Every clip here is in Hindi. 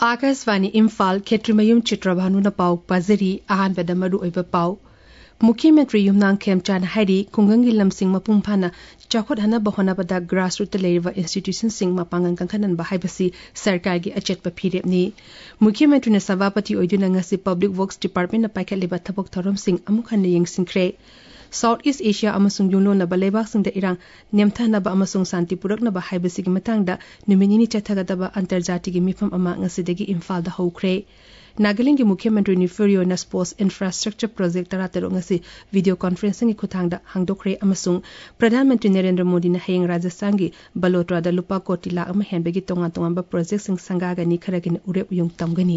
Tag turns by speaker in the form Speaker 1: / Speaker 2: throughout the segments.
Speaker 1: आकाशवाणी इम्फाल खेत्रिमयुम चित्रभानुना पाउ पाजरी अहानबदा मरु ओइबा पाउ मुख्यमंत्री युमनांग खेमचान हाइरी खुंगंगी लमसिंग मपुंग फाना चाखोट हनबा होनाबदा ग्रासरूट लेरिबा इंस्टीट्यूशन सिंग मपांगन कंखनन बाहाइबसी सरकार की अचेतपा फिरेपनी मुख्यमंत्री ने सभापति ओइदुना ngasi पब्लिक वर्क्स डिपार्टमेंट पाइखलिबा थबक थरम सिंग अमुखन यंगसिंख्रे साउथ ईस्ट एशिया अमसुंग युलोनबा लेबाकसिंग इरांग नेमथानबा अमसुंग शांति पुरकनबा हाइबसिगी मतंगदा नुमिनिनी चथगदबा अंतर्जातीय मिफम अमा ngasiदगी इम्फालदा हौख्रे नागालैंड के मुख्यमंत्री निफरियो नस्पोस इंफ्रास्ट्रक्चर प्रोजेक्ट तरातरो ngasi वीडियो कॉन्फ्रेंसिंग की खुथांगदा हांगदोख्रे अमसुंग प्रधानमंत्री नरेंद्र मोदी ने हयंग राजस्थान की बलोत्रादा लुपा कोटी लाख अमा हेनबगी तोंगा तोंगाबा प्रोजेक्ट सिंग संगागनी खरगिन उरेप युंग तमगनी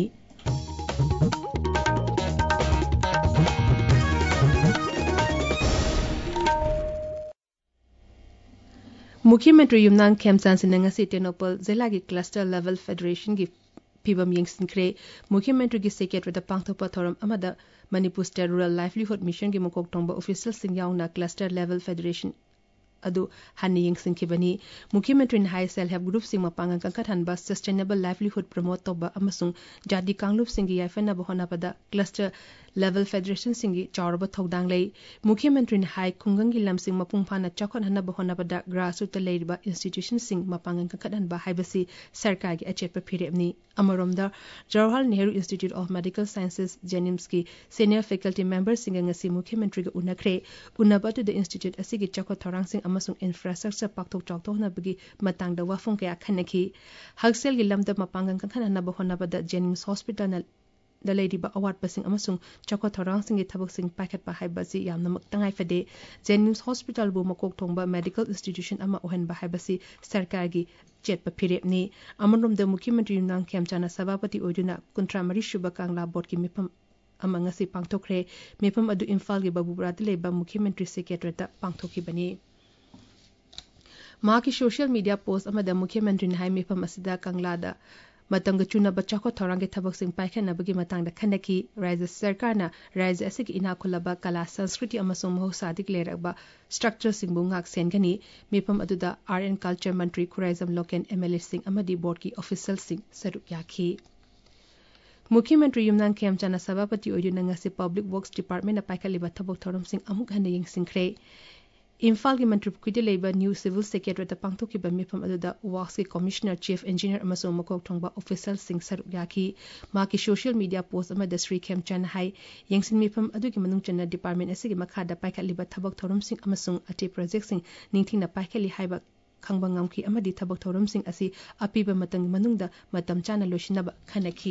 Speaker 1: मुख्यमंत्री युमनांग खेमचान सिंह ngasi टेनोपल जिला की क्लस्टर लेवल फेडरेशन की फिबम यंगसिंख्रे मुख्यमंत्री की सेक्रेटरी पांगथोपा थोरम अमदा Manipur state rural livelihood mission की मुकोक तोंबा ऑफिशियल सिंह याउना क्लस्टर लेवल फेडरेशन अदु हन्नी यंगसिंखिबनी मुख्यमंत्री ने हाई सेल्फ हेल्प ग्रुप सिंह मपांगन कंखथनबा सस्टेनेबल लाइवलीहुड प्रमोट तोबा अमसुंग जाति कांगलुप सिंह की याफनबा होनाबदा क्लस्टर लेवल फेडरेशन सिंह की चावरबा थौदांग लई मुख्यमंत्री ने हाई खुंगंगी लमसिंग मपुंग फाना चखन हनबा होनाबदा ग्रासरूट लेरिबा इंस्टीट्यूशन सिंह मपांगन कंखथनबा हाइबसी सरकार की अचेतपा फिरेपनी अमरोमदा Jawaharlal Nehru Institute of Medical Sciences JNIMS की सीनियर फैकल्टी मेंबर सिंह ngasi मुख्यमंत्री को उनखरे उनबतु द इंस्टीट्यूट असिगी चखो थोरांग सिंह अमसुंग इंफ्रास्ट्रक्चर पाक्थोक चाक्थोनबगी मतंगदा वाफुंग कया खनखी हक्सेल की लमदा मपांगन कंखननबा होनाबदा जेनिम्स हॉस्पिटल द लेरिबा अवार्ड पसिंग अमसुंग चखो थोरांग सिंह की थबक सिंह पाइखटपा हाइबसी यामनमक तंगाई फदे जेनिम्स हॉस्पिटल बु मकोक थोंबा मेडिकल इंस्टीट्यूशन अमा ओहनबा हाइबसी सरकार की चेतपा फिरेपनी अमरोमद मुख्यमंत्री युमनांग खेमचाना सभापति ओइदुना कुंट्रामरी शुभ कांगला बोर्ड की मिफम अमा ngasi पांगथोख्रे मिफम अदु इम्फाल की बबुबराद लेबा मुख्यमंत्री सेक्रेटरीता पांगथोखिबनी मां की सोशल मीडिया पोस्ट अमदा मुख्यमंत्री ने हाई मिफम असिदा कांगलादा मतंग चुनब चखो थौरांग के थबक सिंह पाइखनबगी मतंगदा खनकी राज्य सरकारना राज्य असिगी इनाखुलबा कला संस्कृति अमसुंग महौसादिक लेरबा स्ट्रक्चर सिंह बुंगाक सेनगनी मिफम अदुदा आर्ट एंड कल्चर मंत्री खुराइजम लोकेन एमएलए सिंह अमदी बोर्ड की ऑफिशियल सिंह सरुक याखी मुख्यमंत्री युमनांग खेमचाना सभापति ओइदुना ngasi पब्लिक वर्क्स डिपार्टमेंट पाइखलिबा थबक थोरम सिंह अमुक हन यंगसिंख्रे इम्फाल की मंत्री पुकुदी लेबा न्यू सिविल सेक्रेटरी पांगथोखिबा मिफम अदुदा वर्क्स के कमिश्नर चीफ इंजीनियर अमसुंग मकोक थोंबा ऑफिशियल सिंह सरुक याखी मा की सोशल मीडिया पोस्ट अमदा श्री खेमचन हाई यंगसिन मिफम अदुगी मनुंग चन्ना डिपार्टमेंट असिगी मखादा पाइखलिबा थबक थोरम सिंह अमसुंग अटे प्रोजेक्ट सिंह निंथिना पाइखलि हाइबा खंगबा ngamki amadi thabak thoram sing asi apiba matang manungda matam chana losinaba khanaki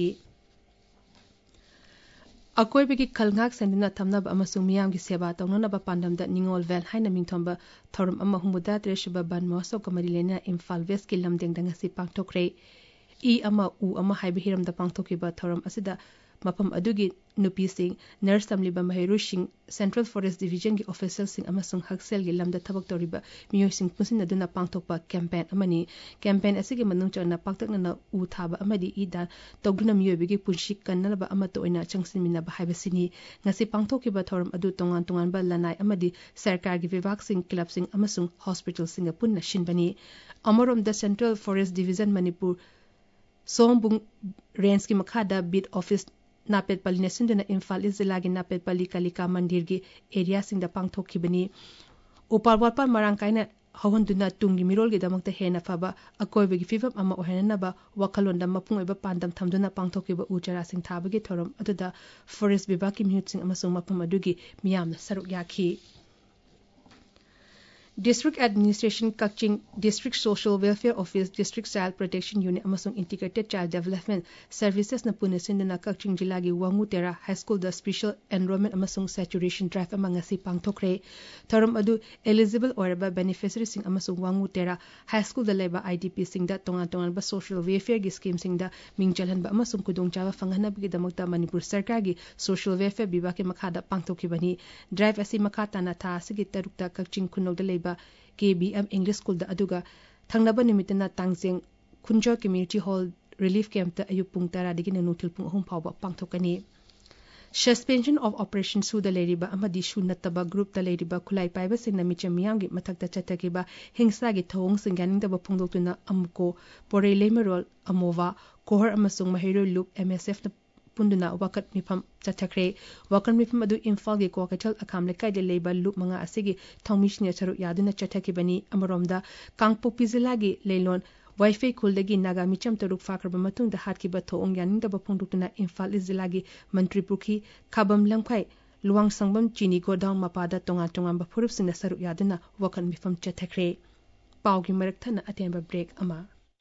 Speaker 1: अकोइबगी खलंगाक सेंदुना थमनब अमसुंग मियाम की सेवा तौननब पांडमदा निंगोल वेल हाइना मिंथोंबा थौरम अमा हुमुदा त्रेशबा बन महोत्सव कमरी लेना इम्फाल वेस्ट की लमदेंग दंगसी पांगथोख्रे ई अमा उ अमा हाइबे हिरमदा पांगथोखिबा थौरम असिदा मफम अदुगी नुपी सिंह नर्स तमलिबा महिरु सिंह सेंट्रल फॉरेस्ट डिवीजन की ऑफिसर सिंह अमसुंग हक्सेल की लमदा थबक तौरिबा मियोय सिंह पुसिन अदुना पांगथोकपा कैंपेन अमनी कैंपेन असिगे मनुंग चरना पाक्तकना उ थाबा अमदी ईदा तौगुना मियोयबगी पुंशी कन्नलबा अमतो ओइना चंगसिनमिना हाइबसिनी ngasi पांगथोकिबा थौरम अदु तोंगान तोंगानबा लनाई अमदी सरकार की विभाग सिंह क्लब सिंह अमसुंग हॉस्पिटल सिंह पुन्ना शिनबनी अमरोम द सेंट्रल फॉरेस्ट डिवीजन मणिपुर सोमबुंग रेंज की मखादा बीट ऑफिस नापेटपल्ली नेसिंदना इम्फाल इस जिला की नापेटपल्ली कालिका मंदिर की एरिया सिंह पांगथोखिबनी उपारवापर मरांकाइना हवंदुना तुंगी मिरोल की दमकता हेना फबा अकोइबगी फिवम अमा ओहेननबा वखलोंदा मपुंग ओइबा पांदम थमदुना पांगथोखिबा उचरा सिंह थाबगी थोरम अदुदा फॉरेस्ट विभाग की मिहुत सिंह अमसुंग मपुंग अदुगी मियामना सरुक याखी district administration Kakching district social welfare office district child protection unit अमसुंग इंटीग्रेटेड चाइल्ड डेवलपमेंट सर्विसेस न पुने सिंदना कक्चिंग जिला की वांगू तेरा हाई स्कूल द स्पेशल एनरोलमेंट अमसुंग सैचुरेशन ड्राइव अमंगसी पांगथोख्रे थरम अदु एलिजिबल ओरबा बेनिफिशियरी सिंह अमसुंग वांगू तेरा हाई स्कूल द लेबा आईडीपी सिंह द तोंगान तोंगान बा सोशल वेलफेयर की स्कीम सिंह द मिंगचलहन बा अमसुंग कुदोंचावा फंगहनबगी दमकता मणिपुर सरकार की सोशल वेलफेयर विभाग के मखादा पांगथोखिबनी ड्राइव असि मखाताना था असigi तरुकता कक्चिंग खुनौद लेबा KBM English School da aduga thangnaba nimitna tangjeng khunjo community hall relief camp ta ayuk pung 10 dagi nuthil pung 3 phawba pangthokani Suspension of operation suda leiriba amadi shunataba group ta leiriba khulai paiba singna micham miyamgi mathakta chatakiba hingsa gi thong singyaningdaba phungdoktuna amuko porei lemerol amova kohar amasung mahiroi loop MSF na punduna wakat mifam chathakre wakan mifam adu Imphal gi Kwaketal akam lekai de leiba loop manga asigi thongmishne charu yaduna chathakibani amaromda Kangpokpi zila gi leilon Wi-Fi kuldagi naga micham taruk fakraba matungda hatkiba thoong yaningdaba phungdoktuna Imphal zilagi Mantri Pukhi Khabam Langkhai Luang Sangbam Chini Godown mapada tonga ba phurup singna saru yaduna wakan mifam chathakre paugi marak thana atemba break ama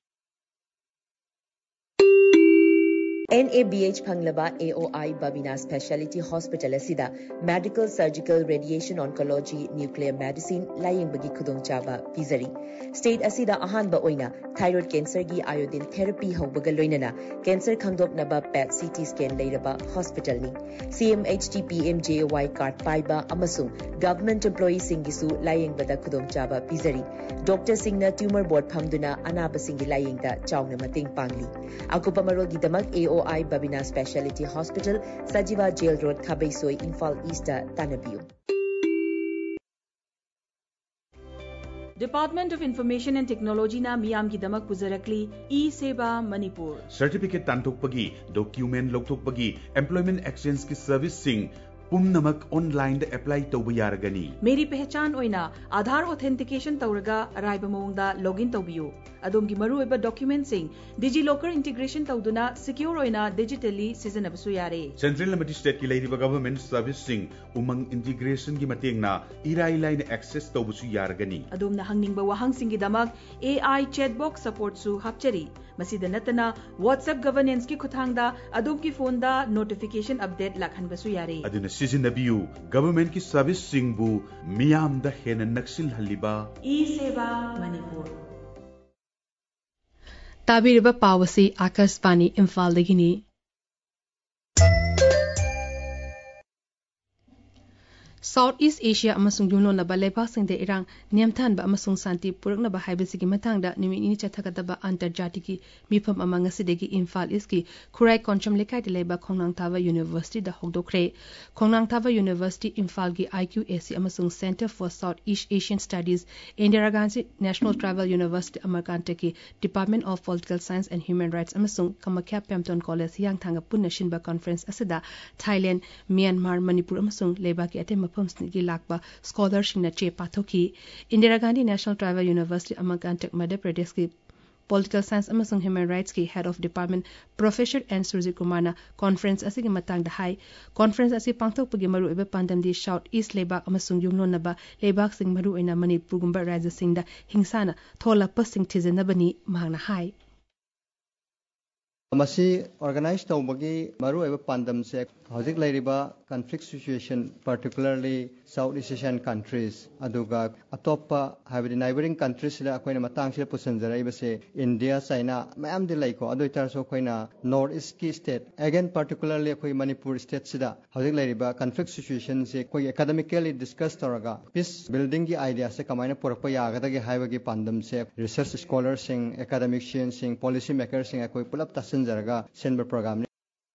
Speaker 2: NABH Phanglaba AOI Babina Specialty Hospital asida Medical Surgical Radiation Oncology Nuclear Medicine Laying Bagi Khudong Chaba Pizari State asida ahanba oina thyroid cancer gi iodine therapy haubaga loinana cancer khangdop naba PET CT scan leiraba hospital ni CMHT PMJY card paiba amasung government employee singisu laying bada khudong chaba pizari Dr. Singna tumor board phamduna anaba singi laying da chawna mating pangli akupa marol gi damak AOI Babina Specialty Hospital Sajiva Jail Road Khabaisoi Imphal East Tanabiu
Speaker 3: Department of Information and Technology na miyam ki damak puzarakli e-Seva Manipur
Speaker 4: Certificate tanthokpagi document lokthokpagi employment exchange ki service sing pumnamak online da apply tawba yaragani
Speaker 3: Meri pehchan oina Aadhaar authentication tawraga araiba mawngda login tawbiyu adom gi maru eba document sing DigiLocker integration tawduna secure oina digitally sizanabasu yare
Speaker 4: Central amadi state ki leiriba government service sing umang integration gi matengna irai line access tawbusu yaragani
Speaker 3: adom na hangningba wahang singi damak AI chatbox support su hapchari masida natana WhatsApp governance ki khuthangda adom ki phone da notification update lakhanbasu yare
Speaker 4: aduna sizinnabiyu government ki service sing bu miyam da hena naksil haliba
Speaker 3: e-Seva Manipur
Speaker 1: Tabiriba Pawasi Akashvani Imphal dagini Southeast Asia amasung yumlonaba leibasingde irang niamthanba amasung santi puraknaba haibasigi matangda nimini chathakadaba antarjatiki mifam ama ngasidegi Imphal East ki Khurai Koncham lekai de leiba Khongnang Thava University da hogdokre Khongnang Thava University Imphal gi IQAC amasung Center for Southeast Asian Studies Indira Gandhi National Tribal University Amarkantaki Department of Political Science and Human Rights amasung Kamakya Pemton College Yangthanga punna shinba conference asida Thailand Myanmar Manipur amasung leiba ki atem Pumsnigi lakba scholarship na che pathoki Indira Gandhi National Tribal University Amarkantak Madhya Pradesh ki Political Science amasung Human Rights ki Head of Department Professor N. Surjit Kumar na conference asigi matang da hai conference asi pangthok pagi maru eba pandam di South East lebak amasung yumlon naba lebak sing maru ina Manipur gumba rajya sing da hingsana thola pasing thizen bani mahna hai
Speaker 5: Masi organized tawbagi maru eba pandam se hojik lairiba conflict situation particularly Southeast Asian countries aduga atoppa habidi neighboring countries la akoina matang sila pusanjara ibase India China mayam di laiko adoitar so koina North East ki state again particularly akoi Manipur state sida hojik lairiba conflict situation se koi academically discuss toraga peace building ki idea se kamaina porakpa yagadagi haibagi pandam se research scholars sing academicians sing policy makers sing akoi pulap tasanjaraga senber program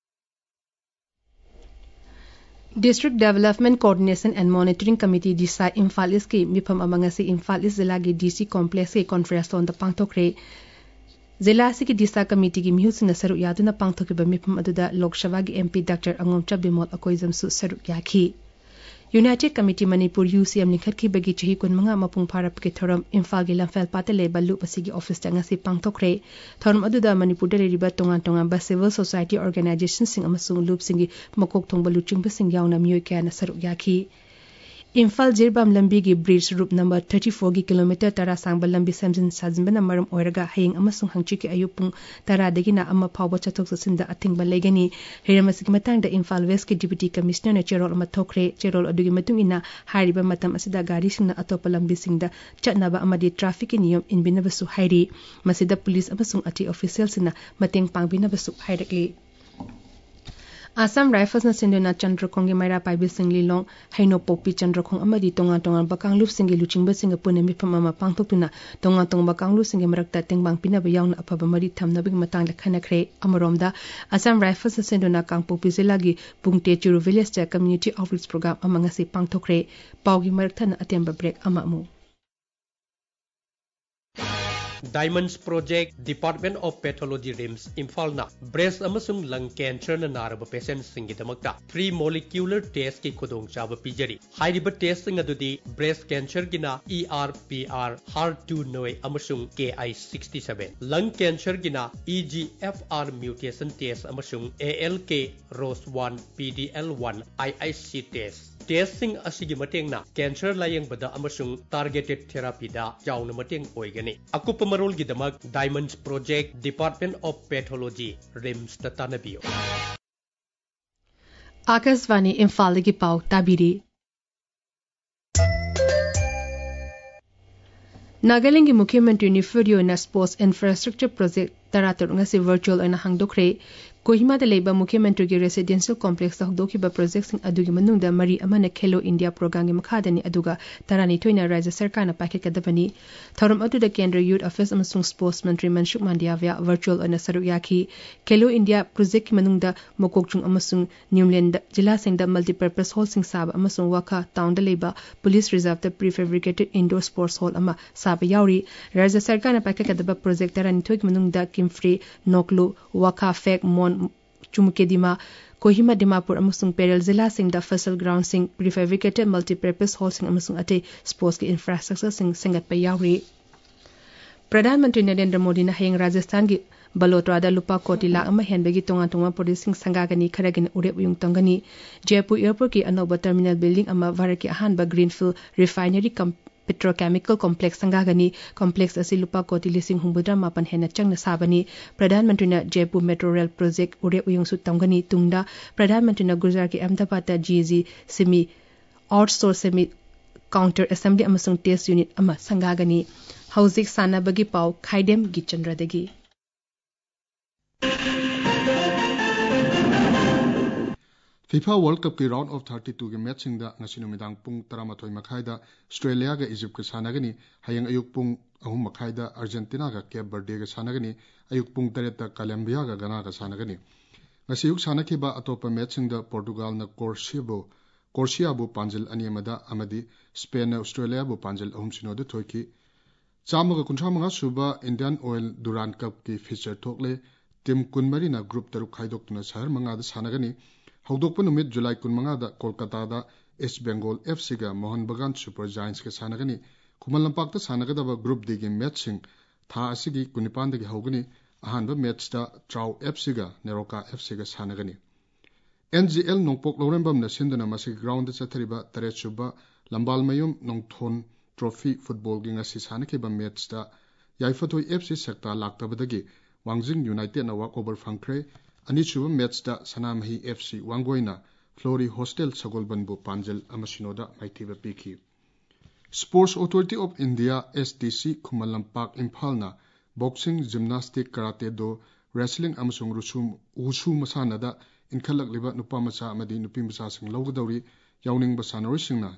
Speaker 1: District Development Coordination and Monitoring Committee DISA Imphal East ki mifam amangasi Imphal East zila gi DC complex ki conference on the pangthokre zila si ki DISA committee ki mihusina saru yaduna pangthokriba mifam aduda Lok Sabha gi MP Dr. Angomcha Bimol Akoizam su saru yakhi United Committee Manipur UCM nikhat ki bagi chahi kun manga mapung pharap ke thoram Imphal gi lamfel patale balu pasigi office tanga si pangthokre thoram aduda Manipur de riba tongan ba civil society organizations sing amasung loop singi makok thongba luching ba sing yauna miyoi kya na saru yakhi Imphal Jirbam lambi gi bridge route number 34 gi kilometer tara sangba lambi samjin sajinba na maram oiraga haying amasung hangchi ki ayupung tara degi na amma phawba chathok sasinda athingba legani hiramasigi matang da Imphal West ki deputy commissioner na cherol ama thokre cherol adugi matung ina hariba matam asida gari singna atopa lambi singda chatnaba amadi traffic ki niyam inbinaba su hairi masida police amasung ati officials na mateng pangbinaba su hairakli Assam Rifles na sinduna Chandrakhong gi maira paibi singli long haino popi Chandrakhong amadi tonga tonga bakanglup singi luchingba singa pune mifam ama pangthokuna tonga tonga bakanglu singi marakta tengbang pinaba yauna afaba mari thamnabig matang lekhana khre amaromda Assam Rifles na sinduna Kangpopi zila gi Pungte Churu Village cha community outreach program amanga si pangthokre pawgi marakthana atemba break ama amu
Speaker 6: Diamonds Project Department of Pathology RIMS Imphal na breast amasung lung cancer na naraba patient singidamakta 3 molecular test ki khudong chaba pijari hairiba test sing adudi breast cancer gina ERPR HER2 noi amasung KI67 lung cancer gina EGFR mutation test amasung ALK ROS1 PDL1 IIC test sing asigi matengna cancer layeng bada amasung targeted therapy da jauna mateng oigani akupa marol gidamak Diamonds Project Department of Pathology RIMS tatanabiyo
Speaker 1: Akasvani Imphal gi pau tabiri Nagaland gi Mukhyamantri ni Furio na Sports Infrastructure Project taratur ngasi virtual ana hangdokre Kohima da leiba Mukhyamantri gi residential complex ta hokdokiba project sing adugi manungda mari amana Khelo India program gi makhadani aduga tarani thoina Rajya Sarkar na packet kadabani thorum atu da Kendra Youth Affairs amasung Sports Mantri Manshuk Mandiyavya virtual ana saruk yakhi Khelo India project ki manungda mokokchung amasung Newland jila singda multipurpose hall sing saba amasung Wakha town da leiba police reserve da prefabricated indoor sports hall ama saba yauri Rajya Sarkar na packet kadaba project tarani thoik manungda Kimfree Noklu Wakha Fek Mon Chumukedima Kohima Dimapur amasung Perel zila sing da Fasal ground sing prefabricated multipurpose hall sing amasung ate sports ki infrastructure sing sangat pa yauri Pradhan Mantri Narendra Modi na hayang Rajasthan gi Balotra da lupa koti lakh ama henbegi tonga tonga producing sangagani kharagin urep yung tongani Jaipur airport ki anoba terminal building ama Bharat ki ahanba greenfield refinery petrochemical complex sangagani complex asi lupa koti lising humbudra mapan hena changna sabani Pradhan Mantri na Jaipur Metro Rail project urep yung su tongani tungda Pradhan Mantri na Gujarat ki Ahmedabad da GZ semi outsource semi counter assembly amasung test unit ama sangagani hauzik sanabagi pau khaidem gi chandradagi
Speaker 7: FIFA World Cup ki round of 32 ge matching da ngasi numidang pung 13 makhai da Australia ga Egypt ka sanagani hayang ayuk pung 3 makhai da Argentina ga Cape Verde ga sanagani ayuk pung 3 da Colombia ga Ghana ga sanagani ngasi yuk sanakhiba atopa matching da Portugal na Corsia bu panjil ani amada amadi Spain na Australia bu panjil 3-0 da thoiki chamaga kunthama suba Indian Oil Durand Cup ki feature thokle team kunmari na group taruk khaidok tuna shahar manga da sanagani Hawdokpa numit July 15 da Kolkata da East Bengal FC ga Mohan Bagan Super Giants ke sanagani Kumal Lampak ta sanagadaba group D ge matching tha asigi kunipan da ge hawgani ahanba match da Trau FC ga Neroka FC ga sanagani NGL Nongpok Lorembam na sinduna masig ground da chathariba Tarechuba Lambal Mayum Nongthon Trophy football gi ngasi sanakiba match da Yaifatoi FC sekta laktabadagi Wangjing United na walkover fangkre Anichuba match da Sanamahi FC Wangoina Flory Hostel Sagolbanbu Panjal Amasinoda Maitiba Piki Sports Authority of India STC Kumalampak Imphalna Boxing Gymnastic Karate Do Wrestling Amasung Wushu Masanada Inkhalak Liba Nupa Masa Amadi Nupi Masa Sing Lawgadauri Yawning Basanarishingna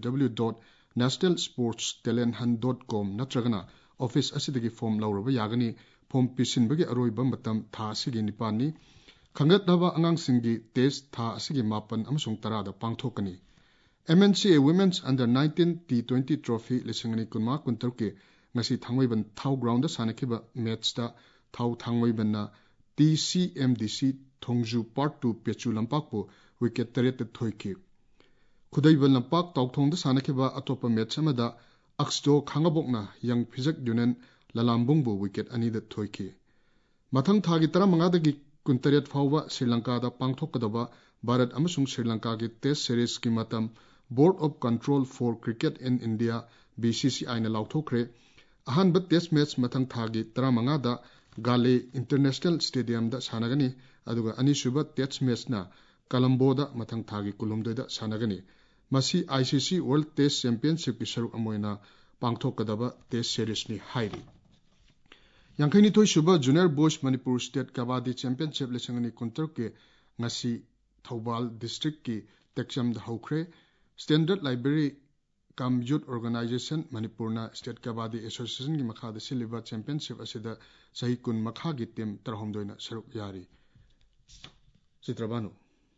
Speaker 7: www.nationalsportstalenthunt.com Natragana Office Asidagi Form Lauraba Yagani Form Pisinbagi Aroiba Matam Tha Asigi Nipani Khangatnaba Angang Singi Test Tha Asigi Mapan Amasung Tarada Pangthokani MNCA Women's Under 19 T20 Trophy Lisingani Kunma Kuntarke Ngasi Thangwaiban Thau Ground da Sanakiba Match da Thau Thangwaiban na TCMDC Thongju Part 2 Pechu Lampakpo Wicket Taret Thoiki Khudaiban Lampak Tauthong da Sanakiba Atopa Match Amada Axdo Khangabokna Yang Phizak Dunen Lalambungbu Wicket Ani da Thoiki Mathang Thagi Taramanga da Kuntaret Fawwa Sri Lanka da Pangthokadaba Bharat amasung Sri Lanka ki Test Series ki matam Board of Control for Cricket in India BCCI na lauthokre ahanba test match mathang thagi taramanga da Gale International Stadium da sanagani aduga anisuba test match na Colombo da mathang thagi kulumdoi da sanagani masi ICC World Test Championship ki saruk amoina pangthokadaba Test Series ni hairi Yangkaini Toy Suba Junior Boys Manipur State Kabaddi Championship lesangani kuntar ke ngasi Thoubal district की टेक्चम हौख्रे standard library cum youth organisation मणिपुरना स्टेट कबाडी एसोसिएशन की मखाद सिलिबा चैंपियनशिप असिदा सही कुन मखा की टीम तरहमदोइना सरुक यारी चित्रबानु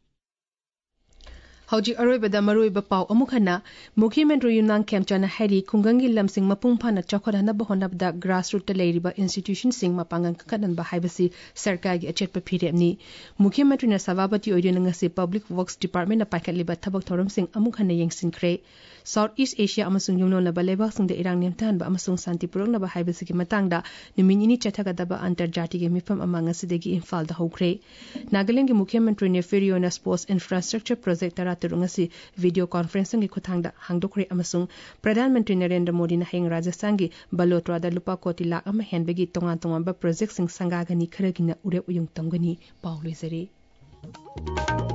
Speaker 1: हौजी अरोइबदा मरुइबा पाउ अमुक हन्ना मुख्यमंत्री युमनांग खेमचाना हैरी खुंगंगी लमसिंग मपुंग फाना चौखदहनब होनबदा ग्रासरूट लेरिबा इंस्टीट्यूशन सिंग मपांगन ककनबा हाइबसी सरकार की अचेतप फिरेमनी मुख्यमंत्री ना सभापति ओइदेना ngasi पब्लिक वर्क्स डिपार्टमेंट ना पाइखतलिबा थबक थौरम सिंग अमुक हन्ना यंगसिनख्रे साउथ ईस्ट एशिया अमसुंग युमनोनबा लेबाक सिंग द इरांग नेमथानबा अमसुंग शांति पुरंगनबा हाइबसी की मतंगदा निमिनिनी चथगदबा अंतरजाति के मिफम अमंग ngasi इम्फाल दा हौख्रे नागालैंड के मुख्यमंत्री ने फेरियोना स्पोर्ट्स इंफ्रास्ट्रक्चर प्रोजेक्ट तरंगसी वीडियो कॉन्फ्रेंसिंग की खुथांगदा हांगदोखरे अमसुंग प्रधानमंत्री नरेंद्र मोदी ना हेंग राजस्थान की बलोत्रा लुपा कोटी लाख अमा हेनबगी तोंगान तोंगानबा प्रोजेक्ट सिंग संगागनी खरगिना उरे उयुंग तंगनी पाउलेजरी